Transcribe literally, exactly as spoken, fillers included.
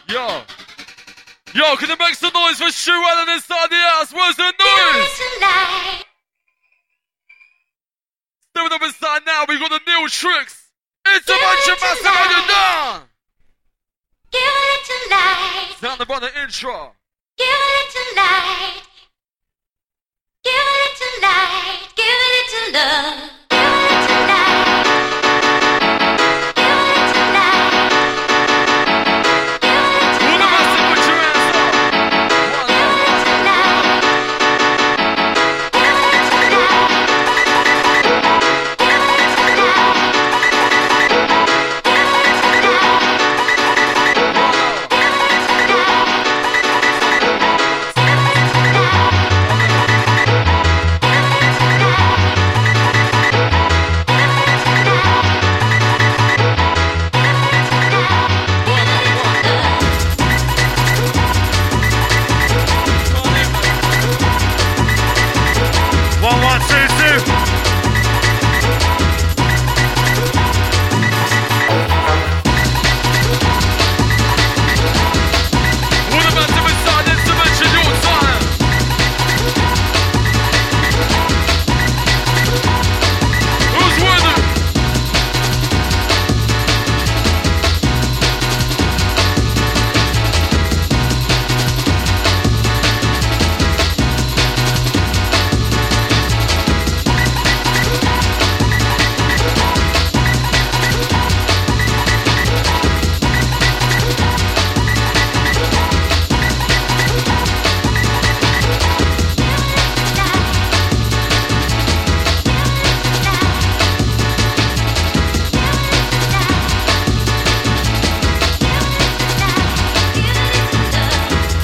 Yo. Yo, can you make some noise for Shu Allen inside the house? Where's the noise? Stepping up inside now, we got the Neil Tricks. Intervention Massive, how you done? Give it to light. Down the brother intro. Give it to light. Give it to light. Give it to love.